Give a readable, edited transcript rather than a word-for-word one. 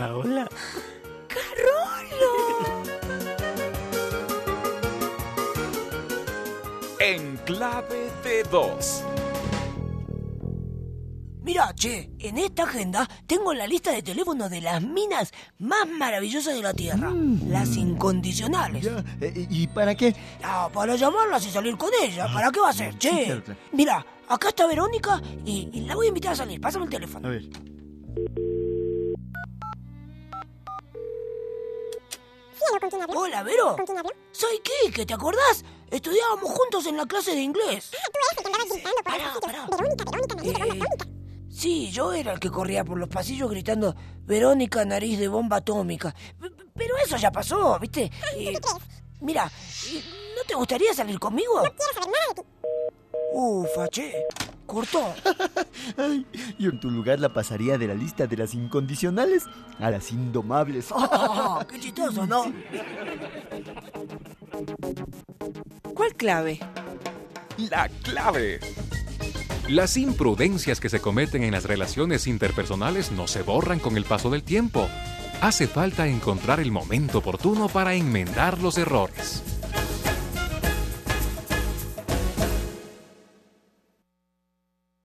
Hola. ¡Carolo! En clave de 2. Mirá, che, en esta agenda tengo la lista de teléfonos de las minas más maravillosas de la Tierra. Las incondicionales. Ya, ¿y para qué? Ah, para llamarlas y salir con ellas. ¿Para qué va a ser, che? Sí, claro. Mirá, acá está Verónica y la voy a invitar a salir. Pásame el teléfono. A ver. Hola, Vero. Soy Quique, ¿te acordás? Estudiábamos juntos en la clase de inglés. Pará. Sí, yo era el que corría por los pasillos gritando Verónica, nariz de bomba atómica. Pero eso ya pasó, ¿viste? Mira, ¿no te gustaría salir conmigo? No quiero saber nada de ti. Ufa, che, cortó. Ay, yo en tu lugar la pasaría de la lista de las incondicionales a las indomables. Oh, qué chistoso, ¿no? ¿Cuál clave? La clave. Las imprudencias que se cometen en las relaciones interpersonales no se borran con el paso del tiempo. Hace falta encontrar el momento oportuno para enmendar los errores.